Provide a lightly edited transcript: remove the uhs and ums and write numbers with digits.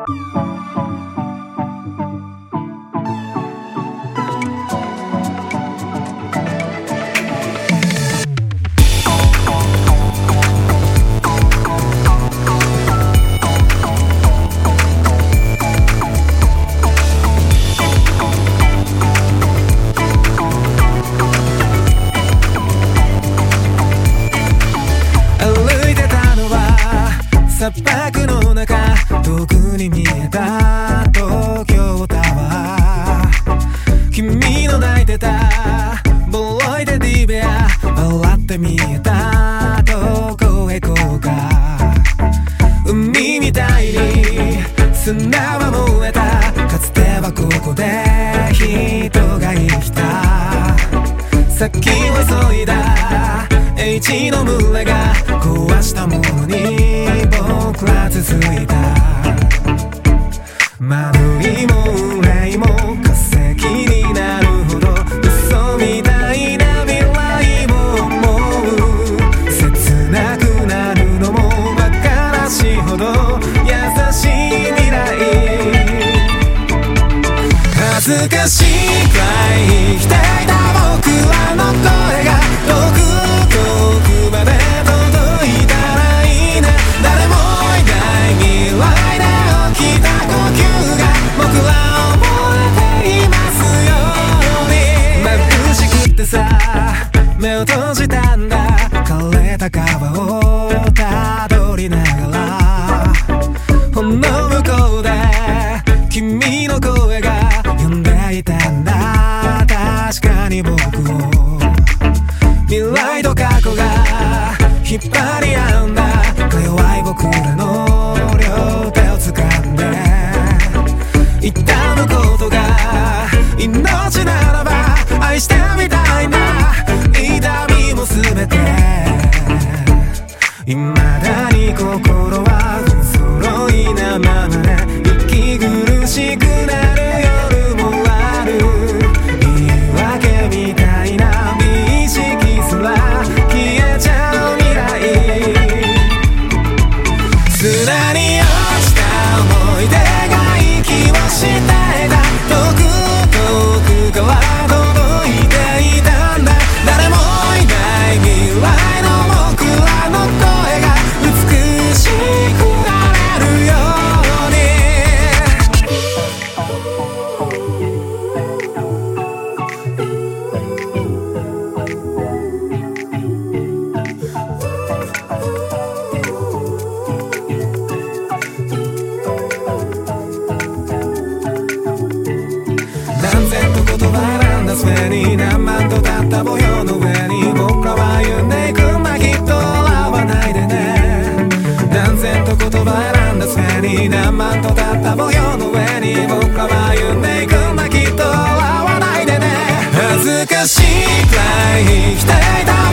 砂漠の中遠くに見えた東京タワー、君の泣いてたボロいテディベア笑って見えたどこへ行こうか。海みたいに砂は燃えた、かつてはここで人が生きた。先を急いだ H の群れが壊したものに僕ら続いた。間取りも憂いも化石になるほど嘘みたいな未来も思う。切なくなるのも馬鹿らしいほど優しい未来。恥ずかしいくらい生きていた僕らの声が遠くまで届いたらいいな。誰もいない未来で起きた呼吸が僕らを覚えていますように。眩しくってさ目を閉じたんだ、枯れた川をたどりながらほんの向こうで君の声が呼んでいたんだ。確かに僕を未来と過去が引っ張り合うんだ。か弱い僕らの両手を掴んで痛むことが命ならば愛してみたいな。痛みも全て未だに心は不揃いなままで息苦しくなる夜もある。言い訳みたいな美意識すら消えちゃう未来。砂に落ちた思い出が息をしていた。遠くから届いていたんだ。誰もいない未来の僕らの声が美しくなれるように。何千と言葉選んだ末に何万とたった模様の上に僕らは言っていくんだ。きっと笑わないでね。何千と言葉選んだ末に何万とたった模様の上に僕らは言っていくんだ。きっと笑わないでね。恥ずかしいくらい生きていた